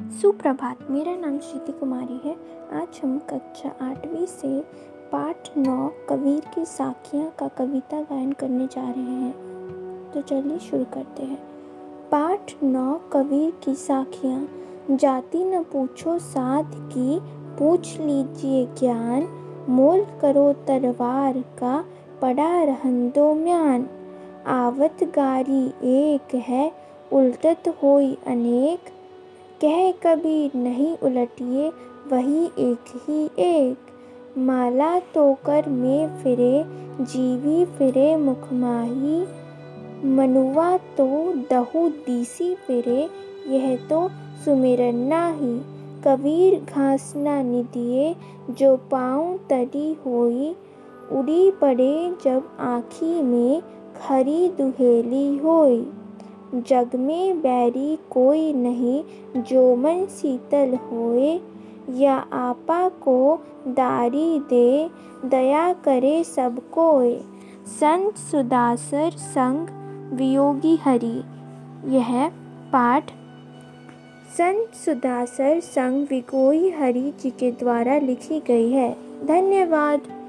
सुप्रभात। मेरा नाम श्रुति कुमारी है। आज हम कक्षा 8वीं से पाठ 9 कबीर की साखियाँ का कविता गायन करने जा रहे हैं। तो चलिए शुरू करते हैं। पाठ 9 कबीर की साखियाँ। जाति न पूछो साध की, पूछ लीजिए ज्ञान। मोल करो तरवार का, पड़ा रहन दो म्यान। आवत गारी एक है, उलटत होई अनेक। कह कबीर नहीं उलटिए, वही एक ही एक। माला तो कर में फिरे, जीवी फिरे मुख माही। मनुआ तो दहु दीसी फिरे, यह तो सुमिरन नाही। कबीर घास ना निदिए, जो पाँव तली होई। उड़ी पड़े जब आँखी में, खरी दुहेली होई। जग में बैरी कोई नहीं, जो मन शीतल होए। या आपा को दारी दे, दया करे सब कोय। संत सुदासर संग वियोगी हरि। यह पाठ संत सुदासर संग वियोगी हरि जी के द्वारा लिखी गई है। धन्यवाद।